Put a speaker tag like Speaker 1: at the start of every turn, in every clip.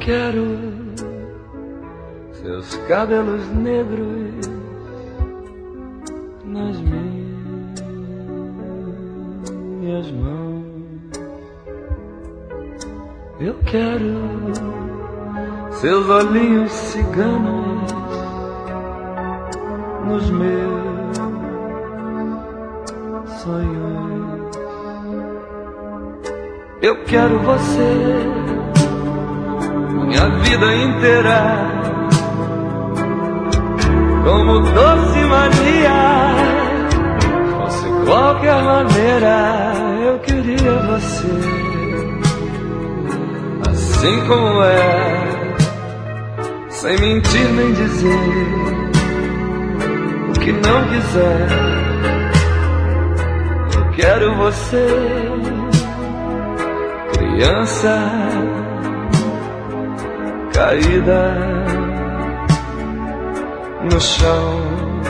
Speaker 1: quero seus cabelos negros nas minhas mãos. Eu quero seus olhinhos ciganos nos meus sonhos. Eu quero você minha vida inteira, como doce mania. Fosse qualquer maneira, eu queria você assim como é, sem mentir nem dizer o que não quiser. Eu quero você, criança caída no chão.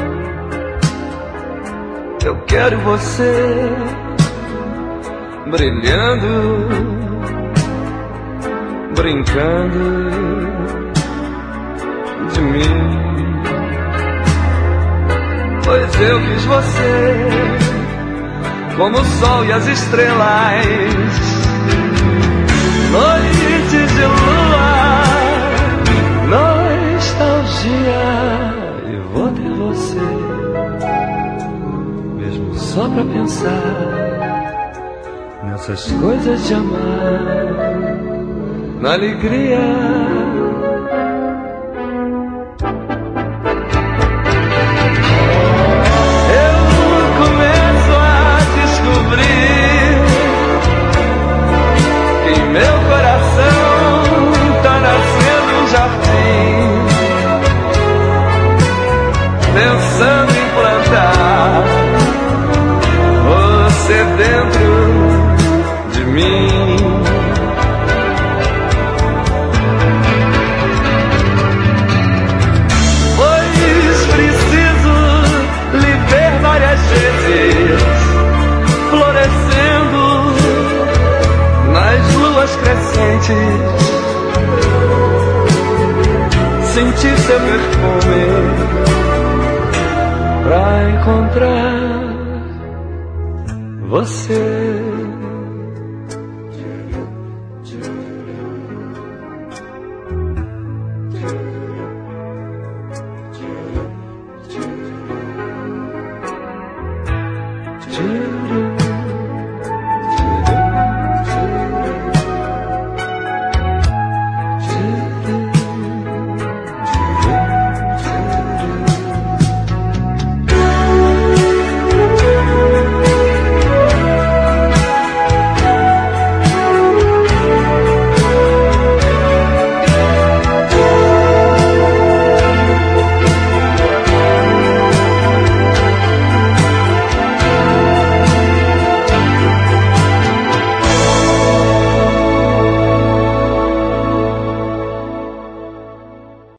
Speaker 1: Eu quero você brilhando, brincando de mim. Pois eu quis você como o sol e as estrelas, noites de lua, nostalgia. E vou ter você, mesmo só pra pensar nessas coisas de amar, na alegria. Eu começo a descobrir que em meu coração tá nascendo um jardim, pensando em plantar você dentro de mim. Pois preciso lhe ver várias vezes florescendo nas luas crescentes, sentir seu perfume pra encontrar você.